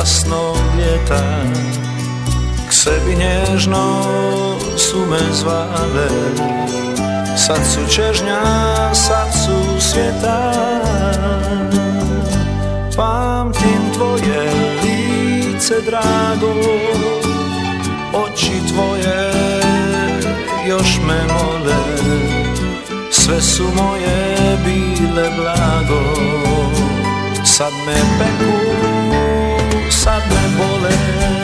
jasnog ljeta. K sebi nježno su me zvale, sad su čežnja, sad su svijeta. Pamtim tvoje lice drago, oči tvoje još me mole, sve su moje bile blago. Sad me peku, sad me bole.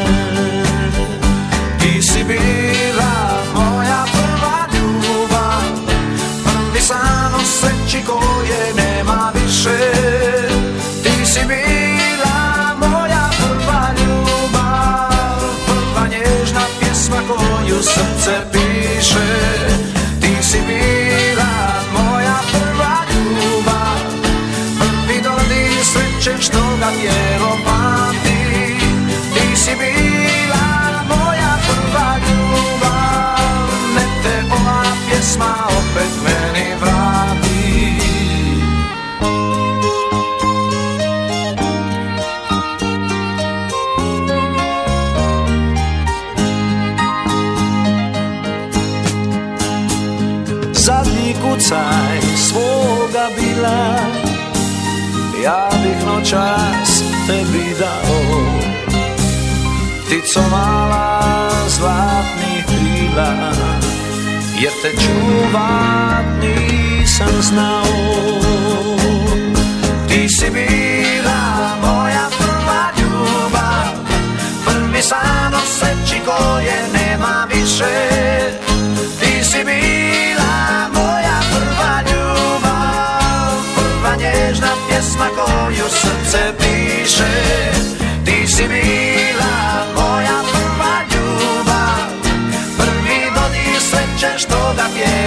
Ti si bila moja prva ljubav, prvi san o sreći koje nema više. Ti si bila moja prva ljubav, prva nježna pjesma koju srce piše. Ti si bila moja prva ljubav, prvi dodir sreće što ga tijelo pamti. Ti si bila moja prva ljubav, nek te ova pjesma opet meni vrati. Zadnji kucaj svoga bila, ja bih noćas tebi dao. Ptico mala zlatnih krila, jer te čuvat nisam znao. Ti si bila moja prva ljubav, prvi san o sreći koje nema više. Ti si bila moja prva ljubav, prva nježna pjesma koju srce piše. Ti si bila moja prva ljubav, prvi dodir sreće što ga pije.